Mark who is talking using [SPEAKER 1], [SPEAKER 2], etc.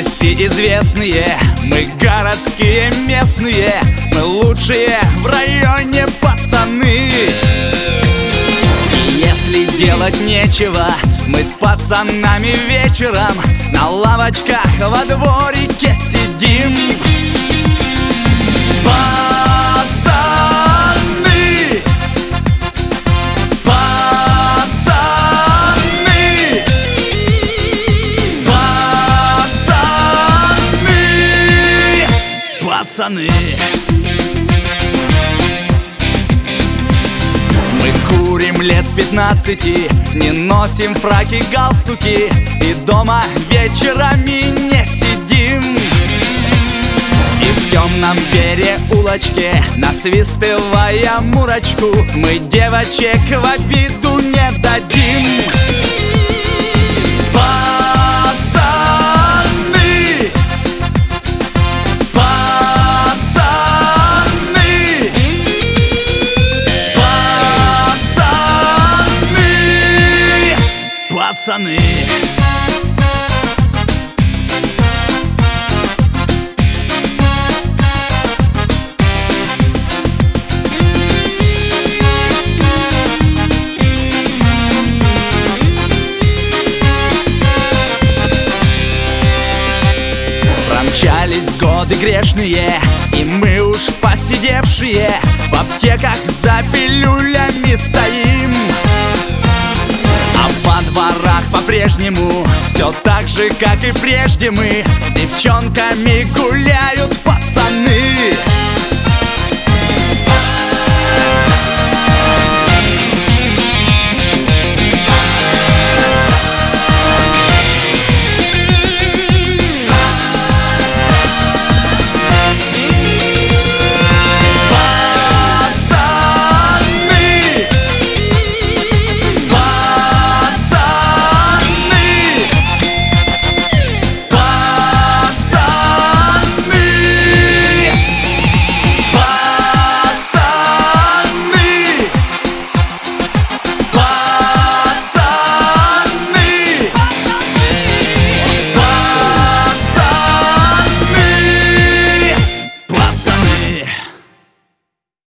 [SPEAKER 1] Личности известные, мы городские местные, мы лучшие в районе пацаны. И если делать нечего, мы с пацанами вечером на лавочках во дворике сидим. Пацаны, мы курим лет с 15, не носим фраки, галстуки и дома вечерами не сидим. И в темном переулочке, насвистывая мурочку, мы девочек в обиду не дадим. Пацаны, промчались годы грешные, и мы уж посидевшие в аптеках за пилюлями стоим. Во дворах по-прежнему все так же, как и прежде, мы с девчонками гуляют пацаны.